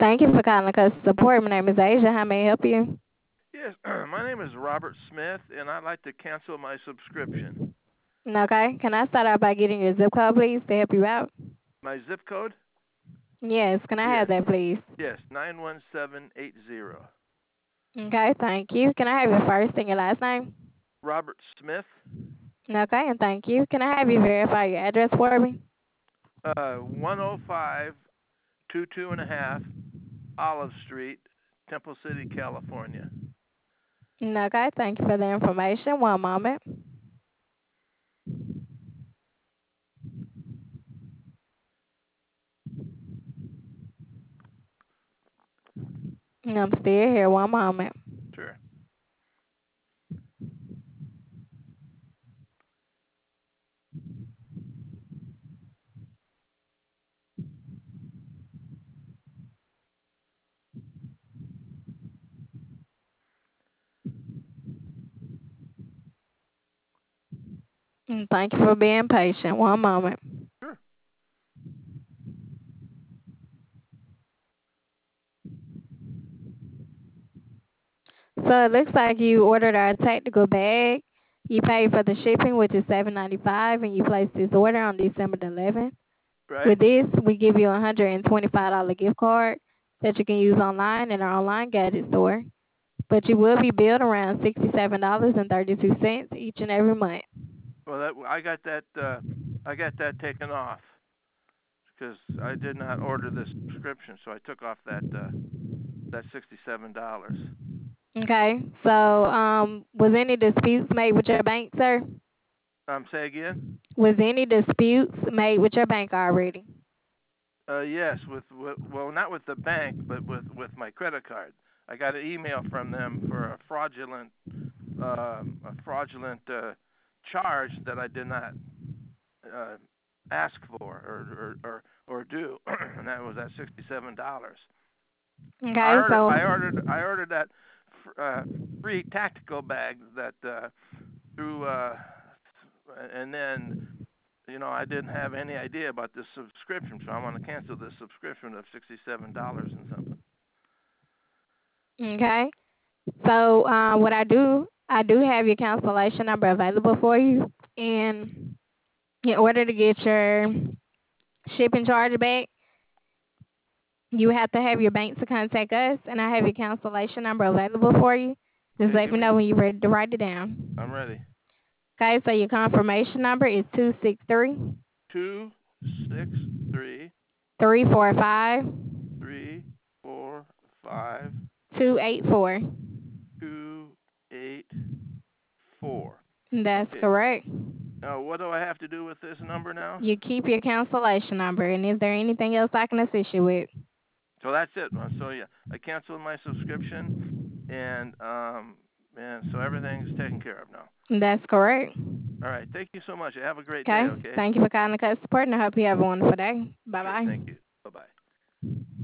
Thank you for calling customer support. My name is Asia. How may I help you? Yes, my name is Robert Smith, and I'd like to cancel my subscription. Okay. Can I start out by getting your zip code, please, to help you out? My zip code? Yes. Can I have Yes, that, please? yes, 91780. Okay. Thank you. Can I have your first and your last name? Robert Smith, Okay. And thank you. Can I have you verify your address for me? 105 22 and a half Olive Street, Temple City, California. Okay. Thank you for the information. One moment. I'm still here. One moment. Sure. Thank you for being patient. One moment. Sure. So it looks like you ordered our tactical bag. You paid for the shipping, which is $7.95, and you placed this order on December the 11th. Right? With this, we give you a $125 gift card that you can use online in our online gadget store. But you will be billed around $67.32 each and every month. Well, I got that taken off because I did not order this subscription, so I took off that $67. Okay. So, was any disputes made with your bank, sir? Say again? Was any disputes made with your bank already? Yes, well, not with the bank, but with my credit card. I got an email from them for a fraudulent charge that I did not uh, ask for or do, and that was at $67. Okay. So, I ordered that free tactical bag that through and then I didn't have any idea about this subscription, so I want to cancel this subscription of $67 and something. okay. So, what I do have your cancellation number available for you. And in order to get your shipping charge back, you have to have your bank to contact us, and I have your cancellation number available for you. Just Okay, let me know when you're ready to write it down. I'm ready. Okay, so your confirmation number is 263 263 345 345 284. 284. That's Okay. correct. Now, what do I have to do with this number now? You keep your cancellation number, and is there anything else I can assist you with? So that's it. So yeah, I canceled my subscription, and so everything's taken care of now. That's correct. All right. Thank you so much. Have a great day. Okay, Okay. thank you for calling the customer support, and I hope you have a wonderful day. Bye Okay. bye. Thank you. Bye bye.